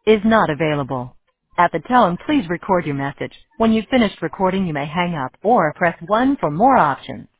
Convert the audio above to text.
is not available. At the tone, please record your message. When you've finished recording, you may hang up or press 1 for more options.